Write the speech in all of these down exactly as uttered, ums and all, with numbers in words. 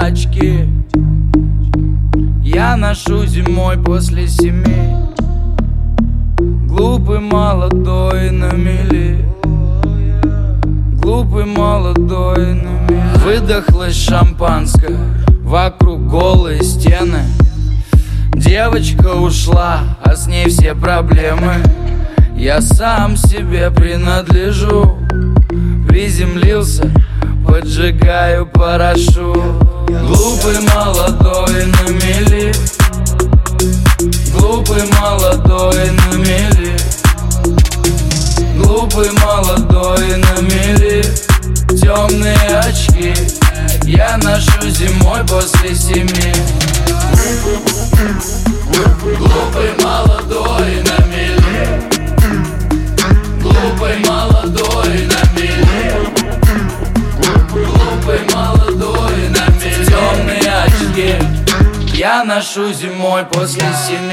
очки я ношу зимой после семи. Глупый, молодой, на мели. Глупый, молодой, на мели. Выдохлось шампанское, вокруг голые стены. Девочка ушла, а с ней все проблемы. Я сам себе принадлежу. Приземлился, поджигаю парашют. Глупый, молодой, на мели. Глупый, молодой, на мели. Глупый, молодой, на мели. Темные очки я ношу зимой после семи. Глупый, молодой, на мели. Глупый, молодой, на мели. Глупый, молодой, на мели. Темные очки я ношу зимой после семи.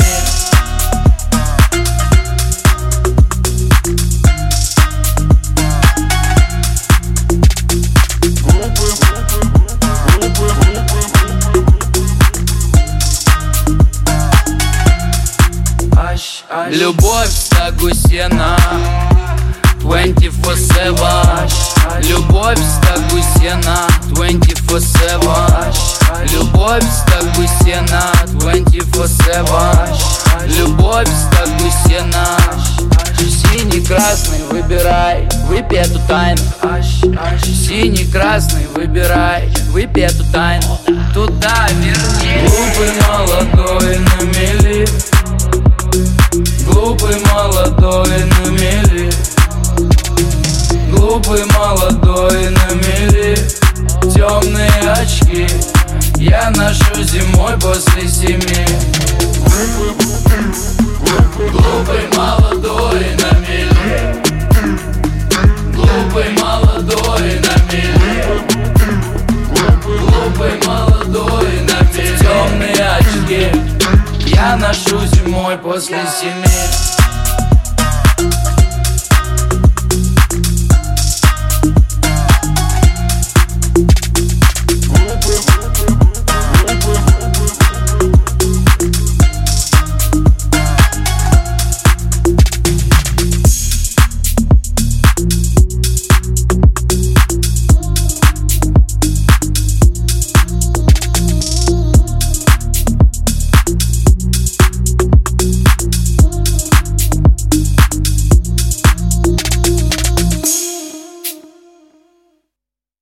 Любовь в стогу сена двадцать четыре семь. Любовь в стогу сена двадцать четыре семь. Любовь в стогу сена двадцать четыре семь. Любовь в стогу сена. Синий, красный, выбирай, выпей эту тайну. Синий, красный, выбирай, выпей эту тайну. Туда вернее. Глупый, молодой, на мели. Глупый, молодой, на мели. Глупый, молодой, на мели. Темные очки я ношу зимой после семи. Глупый, молодой.